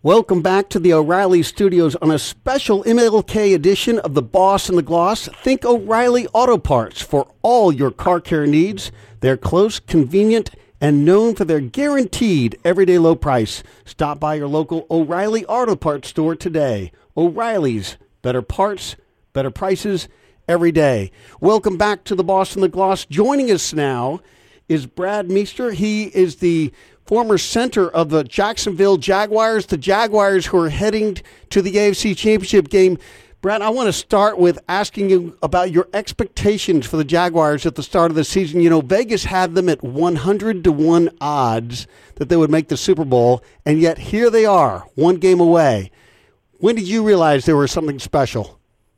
Welcome back to the O'Reilly Studios on a special MLK edition of The Boss and the Gloss. Think O'Reilly Auto Parts for all your car care needs. They're close, convenient, and known for their guaranteed everyday low price. Stop by your local O'Reilly Auto Parts store today. O'Reilly's, better parts, better prices every day. Welcome back to The Boss and the Gloss. Joining us now is Brad Meester. He is the former center of the Jacksonville Jaguars, the Jaguars who are heading to the AFC Championship game. Brad, I want to start with asking you about your expectations for the Jaguars at the start of the season. You know, Vegas had them at 100-1 odds that they would make the Super Bowl, and yet here they are, one game away. When did you realize there was something special?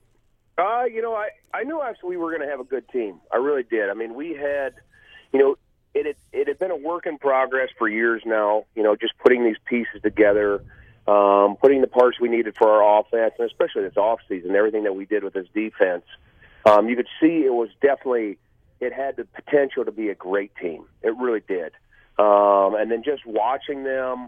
I knew actually we were going to have a good team. I really did. I mean, we had, it had been a work in progress for years now, just putting these pieces together, putting the parts we needed for our offense, and especially this offseason, everything that we did with this defense. You could see it had the potential to be a great team. It really did. And then just watching them,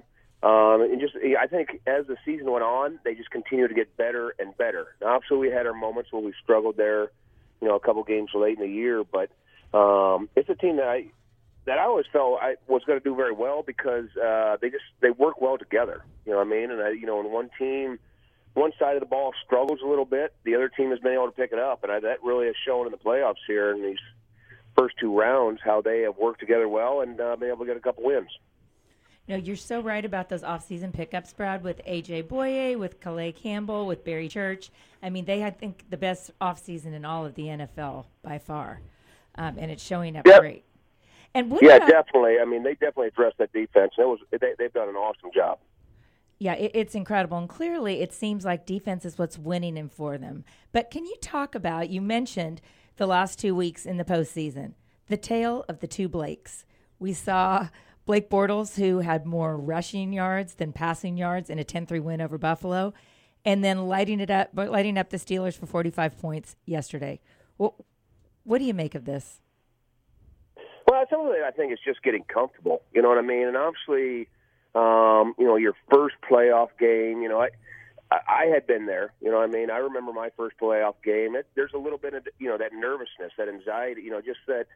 I think as the season went on, they just continued to get better and better. Now, obviously, we had our moments where we struggled there, a couple games late in the year, but it's a team that I always felt I was going to do very well because they work well together. You know what I mean? And when one side of the ball struggles a little bit, the other team has been able to pick it up, and that really has shown in the playoffs here in these first two rounds how they have worked together well and been able to get a couple wins. No, you're so right about those off-season pickups, Brad, with A.J. Boye, with Calais Campbell, with Barry Church. I mean, they had, I think, the best off-season in all of the NFL by far, and it's showing up great. And definitely. I mean, they definitely addressed that defense. They've done an awesome job. Yeah, it's incredible. And clearly it seems like defense is what's winning in for them. But can you talk about, you mentioned the last 2 weeks in the postseason, the tale of the two Blakes. We saw Blake Bortles, who had more rushing yards than passing yards in a 10-3 win over Buffalo, and then lighting up the Steelers for 45 points yesterday. What do you make of this? Well, some of it I think is just getting comfortable. You know what I mean? And obviously, your first playoff game. I had been there. You know what I mean? I remember my first playoff game. There's a little bit of that nervousness, that anxiety. Just that.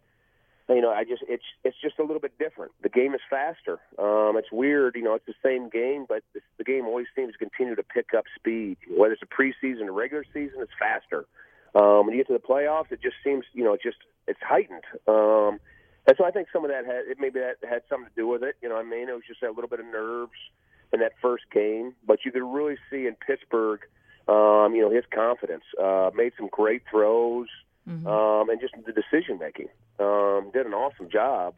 It's just a little bit different. The game is faster. It's weird. It's the same game, but the game always seems to continue to pick up speed. Whether it's a preseason or regular season, it's faster. When you get to the playoffs, it just seems it's heightened. And so I think some of that had something to do with it. You know what I mean? It was just that little bit of nerves in that first game. But you could really see in Pittsburgh, his confidence. Made some great throws, and just the decision-making. Did an awesome job.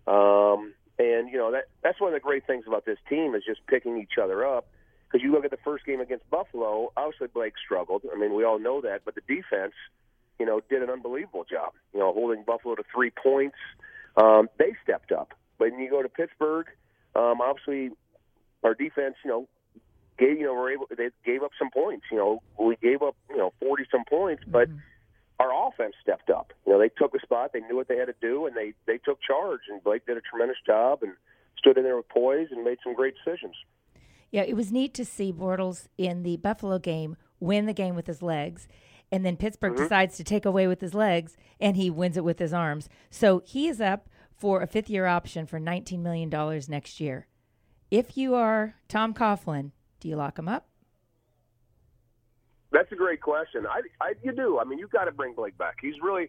That's one of the great things about this team is just picking each other up. Because you look at the first game against Buffalo, obviously Blake struggled. I mean, we all know that. But the defense, did an unbelievable job, holding Buffalo to 3 points. They stepped up. But when you go to Pittsburgh, obviously our defense, they gave up some points. We gave up, 40-some points, but our offense stepped up. They took a spot. They knew what they had to do, and they took charge. And Blake did a tremendous job and stood in there with poise and made some great decisions. Yeah, it was neat to see Bortles in the Buffalo game win the game with his legs. And then Pittsburgh decides to take away with his legs, and he wins it with his arms. So he is up for a fifth-year option for $19 million next year. If you are Tom Coughlin, do you lock him up? That's a great question. You do. I mean, you've got to bring Blake back. He's really,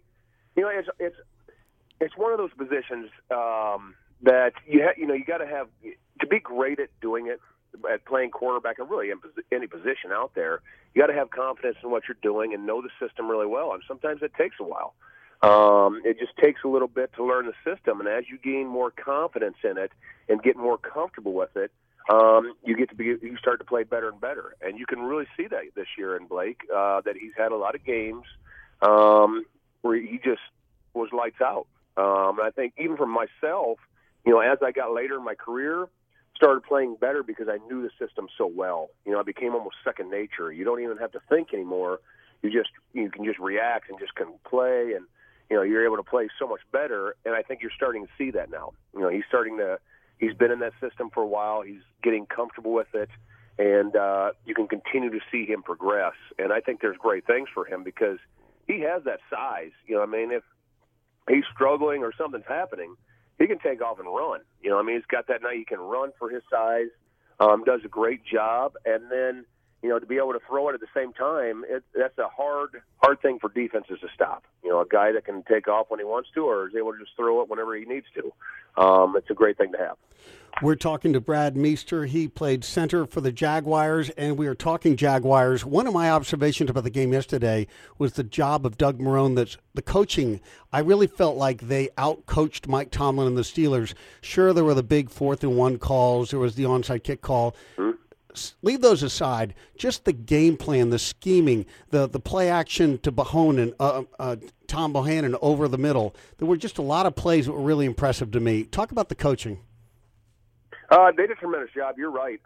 it's one of those positions that you got to have to be great at doing it, at playing quarterback, or really any position out there. You got to have confidence in what you're doing and know the system really well. And sometimes it takes a while. It just takes a little bit to learn the system. And as you gain more confidence in it and get more comfortable with it, you start to play better and better. And you can really see that this year in Blake, that he's had a lot of games where he just was lights out. And I think even for myself, as I got later in my career, started playing better because I knew the system so well. It became almost second nature. You don't even have to think anymore. You can just react and just can play, and you're able to play so much better. And I think you're starting to see that now. He's been in that system for a while. He's getting comfortable with it, and you can continue to see him progress. And I think there's great things for him because he has that size. If he's struggling or something's happening, he can take off and run. He's got that now. He can run for his size, does a great job, and then to be able to throw it at the same time, that's a hard thing for defenses to stop. A guy that can take off when he wants to or is able to just throw it whenever he needs to. It's a great thing to have. We're talking to Brad Meester. He played center for the Jaguars, and we are talking Jaguars. One of my observations about the game yesterday was the job of Doug Marrone. That's the coaching. I really felt like they out-coached Mike Tomlin and the Steelers. Sure, there were the big 4th-and-1 calls. There was the onside kick call. Mm-hmm. Leave those aside. Just the game plan, the scheming, the play action to Bohannon, Tom Bohannon over the middle. There were just a lot of plays that were really impressive to me. Talk about the coaching. They did a tremendous job. You're right.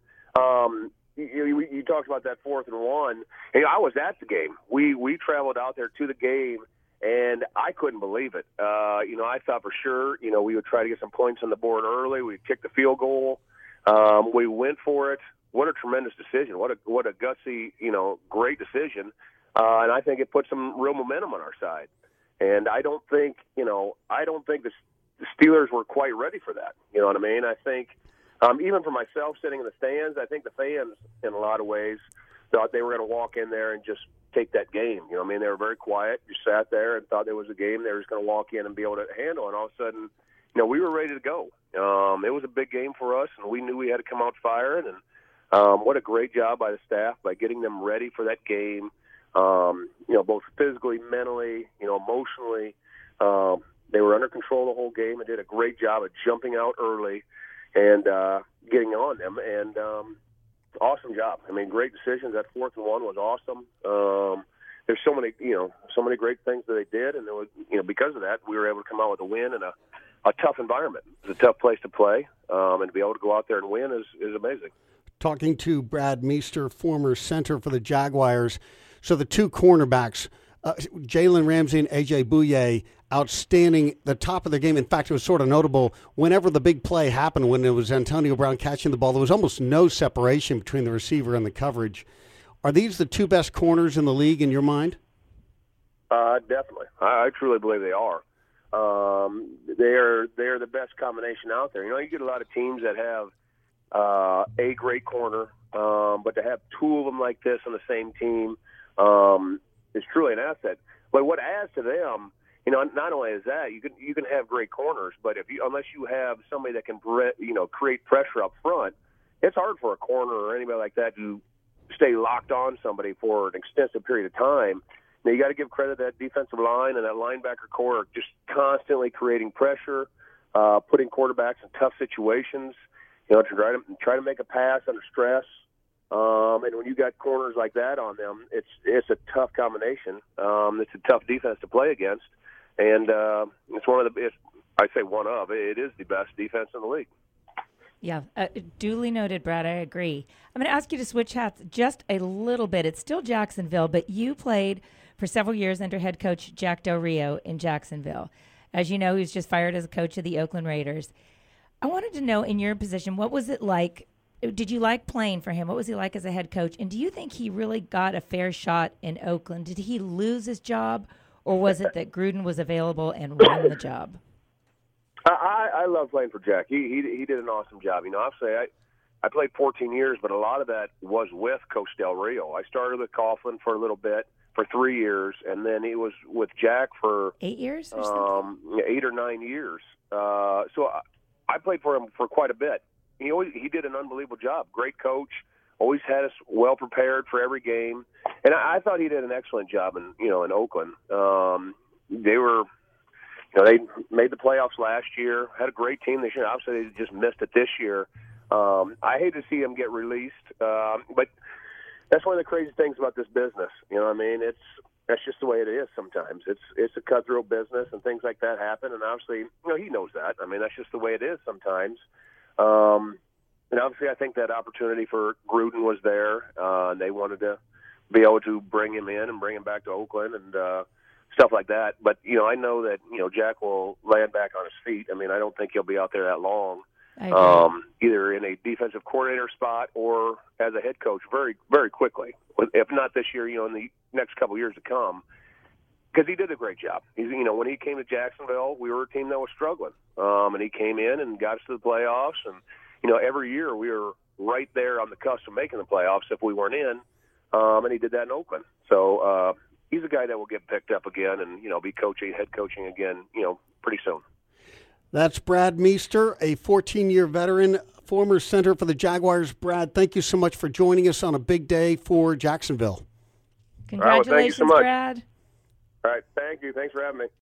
You talked about that 4th-and-1. Hey, I was at the game. We traveled out there to the game, and I couldn't believe it. I thought for sure, we would try to get some points on the board early. We'd kick the field goal. We went for it. What a tremendous decision. What a gutsy, great decision. And I think it put some real momentum on our side. And I don't think the Steelers were quite ready for that. You know what I mean? I think even for myself sitting in the stands, I think the fans in a lot of ways thought they were going to walk in there and just take that game. They were very quiet. You sat there and thought there was a game they were just going to walk in and be able to handle. And all of a sudden, we were ready to go. It was a big game for us, and we knew we had to come out firing. And what a great job by the staff by getting them ready for that game, both physically, mentally, emotionally. They were under control the whole game and did a great job of jumping out early and getting on them. And awesome job. Great decisions. That 4th-and-1 was awesome. There's so many great things that they did, and there was, because of that, we were able to come out with a win in a tough environment. It's a tough place to play, and to be able to go out there and win is amazing. Talking to Brad Meester, former center for the Jaguars. So the two cornerbacks, Jalen Ramsey and A.J. Bouye, outstanding, the top of their game. In fact, it was sort of notable whenever the big play happened, when it was Antonio Brown catching the ball, there was almost no separation between the receiver and the coverage. Are these the two best corners in the league in your mind? Definitely. I truly believe they are. They're the best combination out there. You get a lot of teams that have a great corner, but to have two of them like this on the same team is truly an asset. But what adds to them, not only is that you can have great corners, but unless you have somebody that can create pressure up front, it's hard for a corner or anybody like that to stay locked on somebody for an extensive period of time. Now, you got to give credit to that defensive line and that linebacker core just constantly creating pressure, putting quarterbacks in tough situations, to try to make a pass under stress. And when you got corners like that on them, it's a tough combination. It's a tough defense to play against, and it is the best defense in the league. Yeah, duly noted, Brad. I agree. I'm going to ask you to switch hats just a little bit. It's still Jacksonville, but you played for several years under head coach Jack Del Rio in Jacksonville. As you know, he was just fired as a coach of the Oakland Raiders. I wanted to know, in your position, what was it like? Did you like playing for him? What was he like as a head coach? And do you think he really got a fair shot in Oakland? Did he lose his job, or was it that Gruden was available and won the job? I love playing for Jack. He did an awesome job. Obviously, I played 14 years, but a lot of that was with Coach Del Rio. I started with Coughlin for a little bit, for 3 years, and then he was with Jack for 8 years or something? 8 or 9 years. So I played for him for quite a bit. He did an unbelievable job. Great coach. Always had us well prepared for every game, and I thought he did an excellent job in Oakland. They made the playoffs last year. Had a great team this year. Obviously, they just missed it this year. I hate to see him get released, but that's one of the crazy things about this business. That's just the way it is sometimes. It's a cutthroat business, and things like that happen. And obviously, he knows that. That's just the way it is sometimes. And obviously, I think that opportunity for Gruden was there. And they wanted to be able to bring him in and bring him back to Oakland and stuff like that. But, I know that, Jack will land back on his feet. I don't think he'll be out there that long. I agree. Either in a defensive coordinator spot or as a head coach very, very quickly. If not this year, in the next couple of years to come, because he did a great job. When he came to Jacksonville, we were a team that was struggling, and he came in and got us to the playoffs. And every year we were right there on the cusp of making the playoffs if we weren't in, and he did that in Oakland. So he's a guy that will get picked up again and be head coaching again, pretty soon. That's Brad Meester, a 14-year veteran, former center for the Jaguars. Brad, thank you so much for joining us on a big day for Jacksonville. Congratulations, thank you so much. Brad. All right, thank you. Thanks for having me.